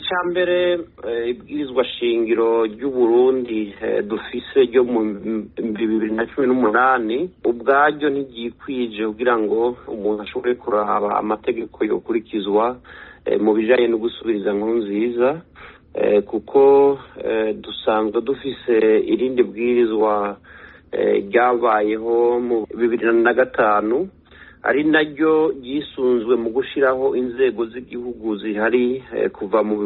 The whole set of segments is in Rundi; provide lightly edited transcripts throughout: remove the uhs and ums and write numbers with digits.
icyambere ibwirizwa shingiro ry'u Burundi dufise ryo mu 2018 ubwaryo ntigikwije kugira ngo umuntu ashobore kuraba amategeko yokurikizwa mu bijanye no gusubiriza nkuru nziza kuko dusanzwe dufise irindi bwirizwa ryabayeho mu 2005 ari naryo yisunzwe mu gushiraho inzego z'igihugu zihari kuva mu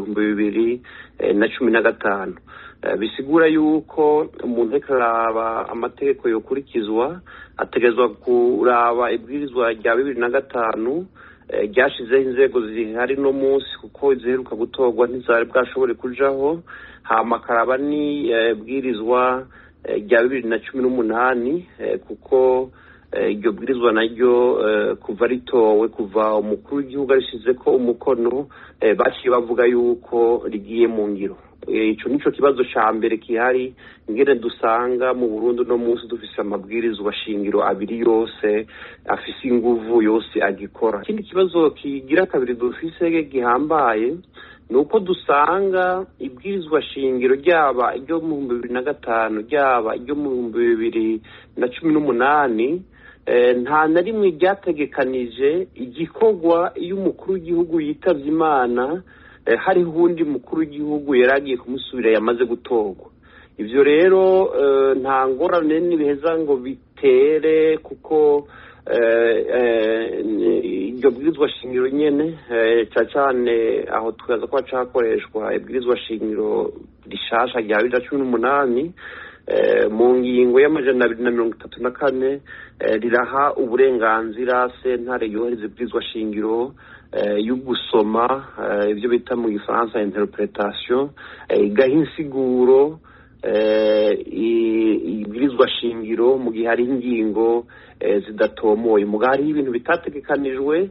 2015 bisigura yuko umuntu akaraba amategeko yokurikizwa ategezwa kuraba ibwirizwa rya 2005 ryashizeho inzego zihari no munsi kuko ziheruka gutorwa ntizari bwashobore kujaho hama karaba ni bwirizwa rya 2018 kuko iryo bwirizwa naryo kuva ritowe kuva umukuru w'igihugu arishize ko umukono baciye bavuga yuko rigiye mu ngiro. Ico nico kibazo ca mbere kihari ngene dusanga mu Burundi no munsi dufise amabwirizwa shingiro abiri yose afise inguvu yose agikora. Ikindi kibazo kigira kabiri dufise gihambaye nuko dusanga ibwirizwa shingiro ryaba iryo mu 2005 ryaba iryo mu 2018 nta na rimwe ryategekanije igikorwa iyo umukuru w'igihugu yitavye Imana hari hundi mukuru w'igihugu yaragiye kumusubira yamaze gutorwa. Ivyo rero nta ngorane n'ibiheza ngo bitere kuko iryo bwirizwa shingiro nyene cane aho tukaza ko cakoreshwa ibwirizwa shingiro rishasha rya 2018 mu ngingo y'amajana 234 riraha uburenganzira sentare yohereza ibwirizwa shingiro yo gusoma ibyo bita mu Gifaransa interpretation igaha insiguro ibwirizwa shingiro mu gihe hari ingingo zidatomoye mu hari ibintu bitategekanijwe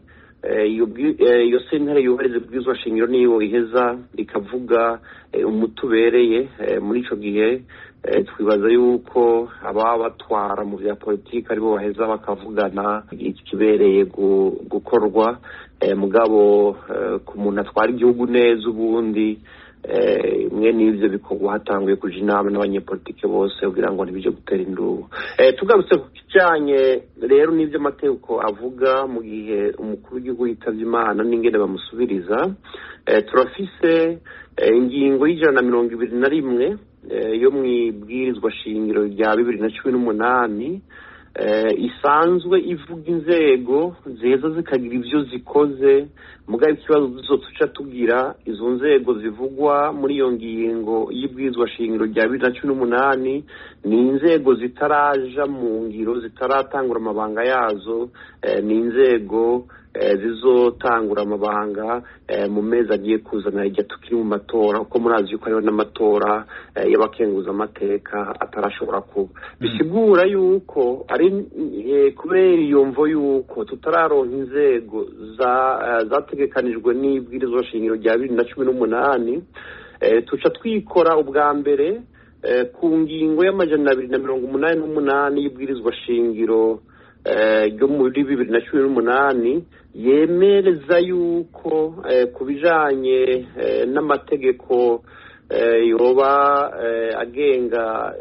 iyo sentare yohereza ibwirizwa shingiro niyo iheza ikavuga umutubereye muri ico gihe twibaza yuko aba batwara mu vya politiki aribo baheza bakavugana ikibereye gukorwa mugabo ku muntu atwara igihugu neza ubundi mwe n'ivyo bikorwa hatanguye kuja inama n'abanyepolitike bose kugira ngo ntibije gutera indubu. Tugarutse ku kijanye rero n'ivyo amategeko avuga mu gihe umukuru w'igihugu yitavye Imana n'ingene bamusubiriza turafise ingingo y'121 yo mwibwirizwa shingiro rya 2018 isanzwe ivuga inzego zeza zikagira ivyo zikoze mugabe ikibazo tuzotuca tugira izo nzego zivugwa muri iyo ngingo y'ibwirizwa shingiro rya 2018 ni inzego zitaraja mu ngiro zitaratangura amabanga yazo ni inzego zizotangura amabanga mu mezi agiye kuzana igihe tukiri mu matora uko murazi yuko hariho n'amatora y'abakenguza amateka atarashobora kuba bisigura yuko ari kubera iyo mvo yuko tutararonka inzego zategekanijwe n'ibwirizwa shingiro rya 2018 tuca twikora ubwa mbere ku ngingo y'amajana 288 y'ibwirizwa shingiro ryo muri 2018 yemereza yuko kubijanye n'amategeko yoba agenga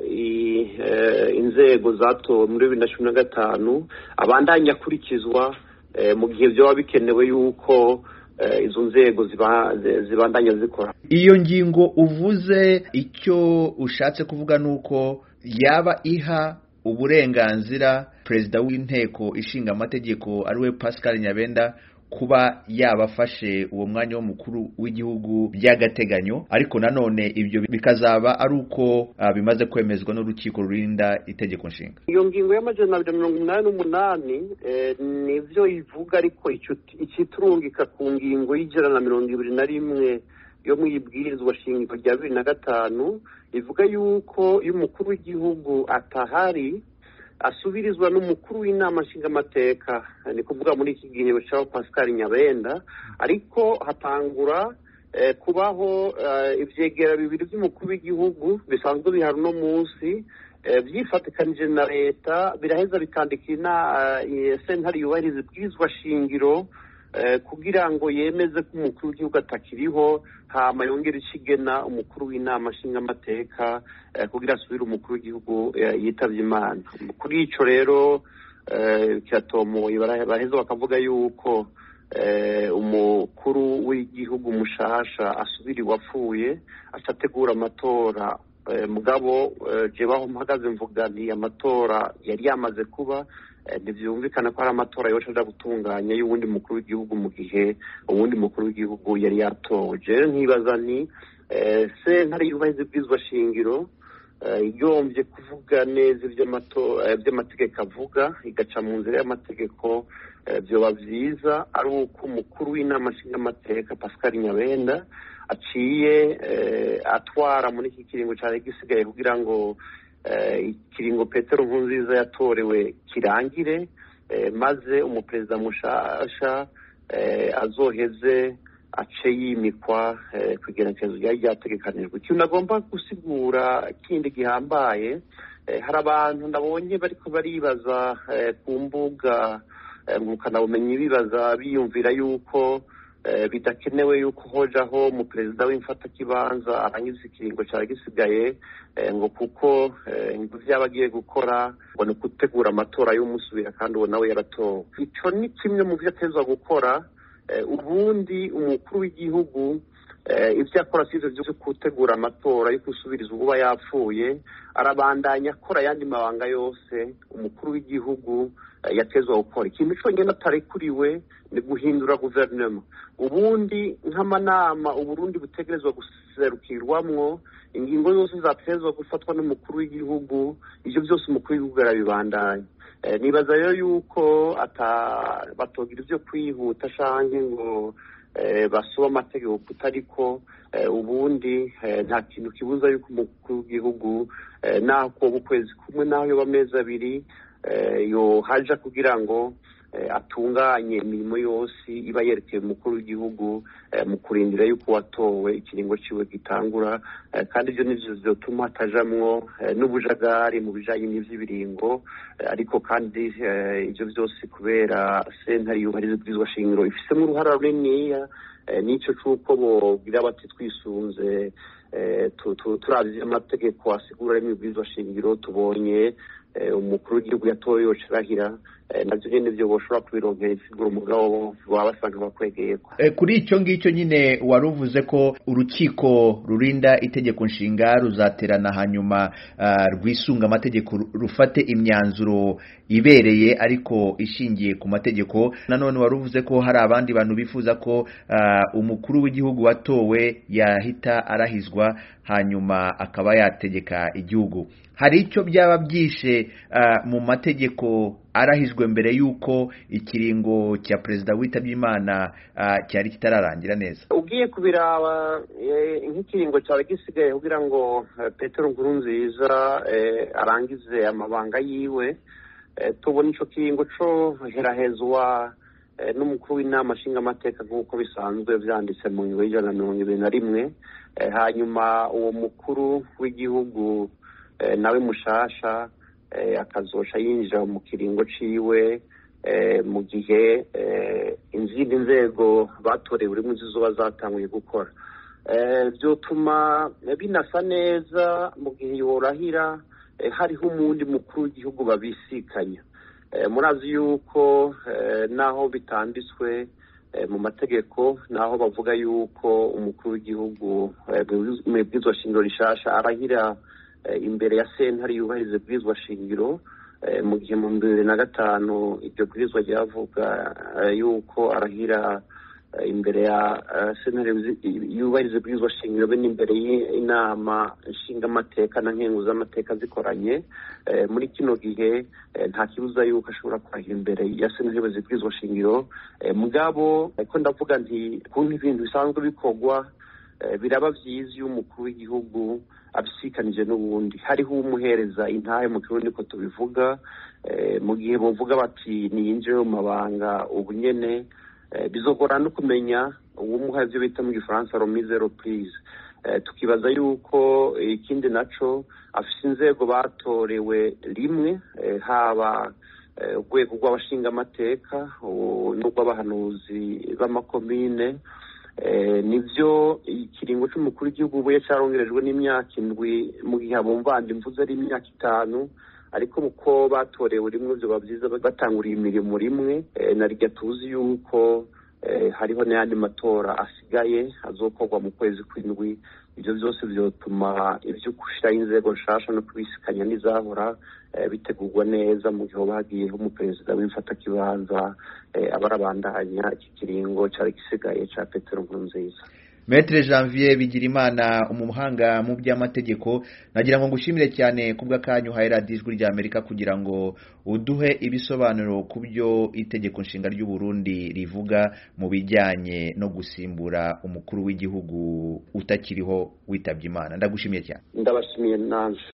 inzego zatowe muri 2015 abandanya kurikizwa mu gihe byoba bikenewe yuko izo nzego zibandanya zikora. Iyo ngingo uvuze icyo ushatse kuvuga nuko yaba iha uburenganzira perezida w'inteko ishinga amategeko ariwe Pascal Nyabenda kuba yabafashe uwo mwanya w'umukuru w'igihugu by'agateganyo ariko nanone ibyo bikazaba ari uko bimaze kwemezwa n'urukiko rurinda itegeko nshinga. Iyo ngingo y'amajana 288 nivyo ivuga ariko ikiturungika ku ngingo y'121 yo mwibwirizwa shingiro rya 2005 ivuga yuko iyo umukuru w'igihugu atahari asubirizwa n'umukuru w'inama nshingamateka ni kuvuga muri iki gihe cya Pascal Nyabenda ariko hatangura kubaho ivyegera bibiri by'umukuru w'igihugu bisanzwe bihari no munsi byifatikanije na leta biraheza bikandikira sentare yubahiriza ibwirizwa shingiro kugira ngo yemeze ko umukuru w'igihugu atakiriho hama yongera ikigena umukuru w'inama nshingamateka kugira asubire umukuru w'igihugu yitavye Imana. Kuri ico rero kiratomoye baraheza bakavuga yuko umukuru w'igihugu mushasha asubiri wapfuye acategura amatora. Mugabo jebaho mpagaze mvuga nti amatora yari yamaze kuba ntivyumvikana ko ari amatora yoca aja gutunganya y'uwundi mukuru w'igihugu mu gihe uwundi mukuru w'igihugu yari yatowe. Jewe nkibaza nti sentare yubahiriza ibwirizwa shingiro igombye kuvuga neza ivy'amategeko avuga igaca mu nzira y'amategeko, vyoba vyiza ari uko umukuru w'inama nshingamateka Pascal Nyabenda aciye atwara muri iki kiringo cyari gisigaye kugira ngo ikiringo Petero Nkurunziza yatorewe kirangire, maze umuperezida mushasha azoheze ace yimikwa kugerekezo ryari ryategekanijwe. Ikintu nagomba gusigura kindi gihambaye, hari abantu ndabonye bariko baribaza ku mbuga ngurukanabumenyi bibaza biyumvira yuko bidakenewe yuko hojaho umuperezida w'imfatakibanza arangiza ikiringo cyari gisigaye ngo kuko ngo vyaba agiye gukora ngo ni gutegura amatora y'umusubira kandi uwo nawe yaratowe. Ico ni kimwe mu vyo atezwa gukora. Ubundi umukuru w'igihugu ivyo akora sivyo vyo gutegura amatora yo gusubiriza uba yapfuye, arabandanya akora yandi mabanga yose umukuru w'igihugu yatezwa gukora. Ikintu conyene atarekuriwe ni guhindura guverinoma. Ubundi nk'amanama Uburundi butegerezwa guserukirwamwo, ingingo zose zatezwa gufatwa n'umukuru w'igihugu, ivyo vyose umukuru w'igihugu arabibandanya. Nibaza rero yuko batogira ivyo kwihuta canke ngo basuba amategeko kutariko ubundi nta kintu kibuza yuko umukuru w'igihugu naho kuba ukwezi kumwe naho yoba amezi abiri yohaja kugira ngo atunganye imirimo yose iba yerekeye umukuru w'igihugu mu kurindira yuko watowe ikiringo ciwe gitangura, kandi ivyo nivyo vyotuma hatajamwo n'ubujagari mu bijanye n'ivy'ibiringo. Ariko kandi ivyo vyose kubera sentare yubahiriza ibwirizwa shingiro ifisemo uruhara runiniya, n'ico c'uko bogira bati twisunze turavye amategeko asigura rimwe ibwirizwa shingiro tubonye umukuru w'igihugu yatowe yoca arahira, navyo nyene vyo boshobora kubironkera isigura umugabo baba basanga bakwegeyeko. Kuri ico ngicyo nyine waruvuze ko urukiko rurinda itegeko nshinga ruzaterana hanyuma rwisunga amategeko rufate imyanzuro ibereye ariko ishingiye ku mategeko. Nanone waruvuze ko hari abandi bantu bifuza ko umukuru w'igihugu watowe yahita arahizwa hanyuma akaba yategeka igihugu. Hari icyo byaba byishe mu mategeko arahizwe mbere yuko ikiringo cya perezida witabye Imana cyari kitararangira neza? Ugiye kubiraba nk'ikiringo cyari gisigaye kugira ngo Petero Nkurunziza arangize amabanga yiwe, tubona ico kiringo co herahezwa n'umukuru w'inama nshingamateka nk'uko bisanzwe vyanditse mu ngingo y'ijana na 121. Hanyuma uwo mukuru w'igihugu nawe mushasha akazosha yinjira mu kiringo ciwe mu gihe izindi nzego batorewe urimo zizoba zatanguye gukora. Vyotuma binasa neza mu gihe yorahira hariho umundi mukuru w'igihugu babisikanya. Murazi yuko naho bitanditswe mu mategeko, naho bavuga yuko umukuru w'igihugu mu bwirizwa shingiro rishasha arahira imbere ya sentare yubahiriza ibwirizwa shingiro, mu gihe mu 2005 iryo bwirizwa ryavuga yuko arahira imbere ya sentare yubahiriza ibwirizwa shingiro be n'imbere y'inama nshingamateka na nkenguzamateka zikoranye. Muri kino gihe nta kibuza yuko ashobora kurahira imbere ya sentare yubahiriza ibwirizwa shingiro. Mugabo ariko ndavuga nti kuntu ibintu bisanzwe bikorwa biraba vyiza iyo umukuru w'igihugu abisikanije n'ubundi hariho umuhereza intahe mu kirundi ko tubivuga, mu gihe bovuga bati niyinjire mu mabanga ubu nyene bizogora no kumenya uwo muha ivyo bita mu Gifaransa remise reprise. Tukibaza yuko ikindi naco afise inzego batorewe rimwe, haba urwego rw'abashingamateka n'urw'abahanuzi b'amakomine. Nivyo ikiringo c'umukuru w'igihugu ubuye carongerejwe n'imyaka 7 mu gihe abumvandi mvuze ari imyaka 5, ariko muko batorewe rimwe byo bavyiza batanguriye imirimo rimwe. Narirya tuzi yuko hariho n'ayandi matora asigaye azokorwa mu kwezi kw'indwi. Ivyo byose vyotuma ivyo gushira inzego nshasha no kubisikanya n'izahora bitegurwa neza mu gihe bagiyeho umuperezida w'imfata kibanza abarabandanya iki kiringo cari gisigaye ca Petero Nkurunziza. Maître Janvier Bigirimana, umuhanga mu by'amategeko, nagira ngo ngushimire cyane kubwa kanyu ha Radio Ijwi rya Amerika kugira ngo uduhe ibisobanuro ku byo itegeko nshinga ry'u Burundi rivuga mu bijyanye no gusimbura umukuru w'igihugu utakiriho witabye Imana. Ndagushimiye cyane. Ndabashimiye nanje.